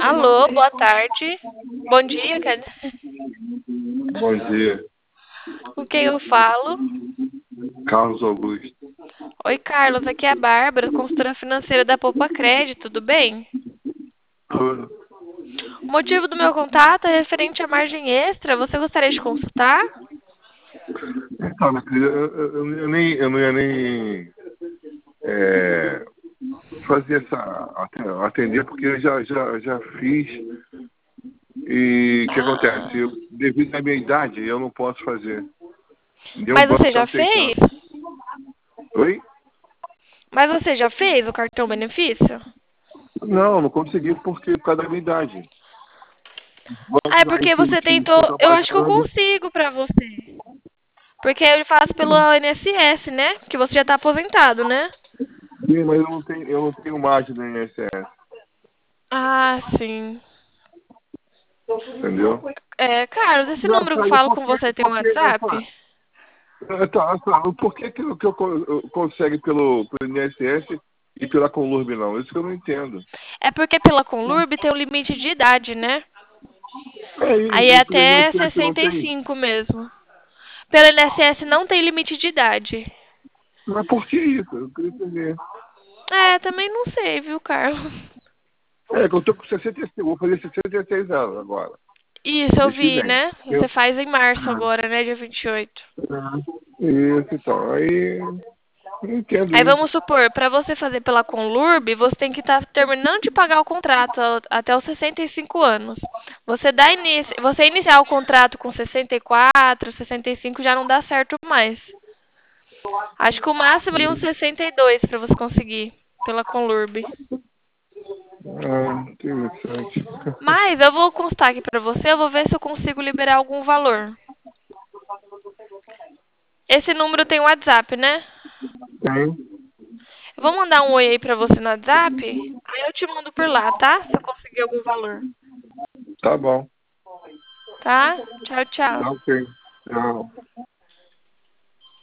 Alô, boa tarde. Bom dia, quer dizer. Bom dia, Com quem eu falo? Carlos Augusto. Oi, Carlos, aqui é a Bárbara, consultora financeira da Poupa Crédito, tudo bem? Tudo. O motivo do meu contato é referente à margem extra. Você gostaria de consultar? Então, minha querida, eu não ia nem fazer atender, porque eu já fiz. E o que acontece? Devido à minha idade, eu não posso fazer. Nenhum Mas você banco está já fez? aceitando. Oi? Mas você já fez o cartão benefício? Não consegui por causa da minha idade. Ah, é Bancos aí porque você que eu tentou. estou Eu acho que eu pagando. consigo pra você. Porque ele faz pelo INSS, né? Que você já tá aposentado, né? Sim, mas eu não tenho margem no INSS, Ah, sim. entendeu? É, Carlos, esse número que Engraçado, fala com você tem um WhatsApp? Por que eu consegue pelo INSS e pela Conlurb não? Isso que eu não entendo. É porque pela Conlurb tem um limite de idade, né? É, Aí é e pelo até INSS não sessenta e tem? cinco mesmo. Pelo INSS não tem limite de idade. Mas por que isso? Eu queria entender. É, também não sei, viu, Carlos? É, que eu tô com 66, vou fazer 66 anos agora, Isso, eu mês que vi, vem. né? Você Eu, faz em março agora, né? Dia 28. isso, então. Aí, não entendo Aí isso. vamos supor, para você fazer pela Conlurb, você tem que estar terminando de pagar o contrato até os 65 anos. Você iniciar o contrato com 64, 65 já não dá certo mais. Acho que o máximo ali uns 62 para você conseguir pela Conlurb. Ah, interessante. Mas eu vou constar aqui para você, eu vou ver se eu consigo liberar algum valor. Esse número tem WhatsApp, né? Tem? Eu vou mandar um oi aí pra você no WhatsApp, aí eu te mando por lá, tá? Se eu conseguir algum valor. Tá bom. Tá? Tchau, tchau. Tá ok. Tchau.